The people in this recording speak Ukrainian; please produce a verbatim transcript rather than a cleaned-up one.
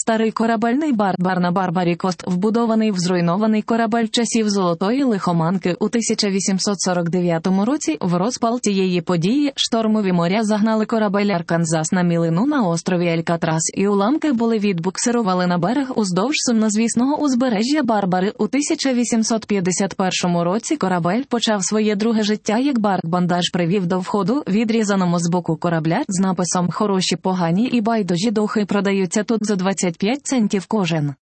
старий корабельний барбар на Барбарі Кост, вбудований в зруйнований корабель часів Золотої лихоманки у тисяча вісімсот сорок дев'ятому році. В розпал тієї події штормові моря загнали корабель Арканзас на мілину на острові Алькатрас, і уламки були відбуксирували на берег уздовж сумнозвісного узбережжя Барбари. У тисяча вісімсот п'ятдесят першому році корабель почав своє друге життя як барк-бандаж привів до входу, відрізаному з боку корабля, з написом «Хороші, погані і байдужі духи» продаються тут за двадцять п'ять центів кожен.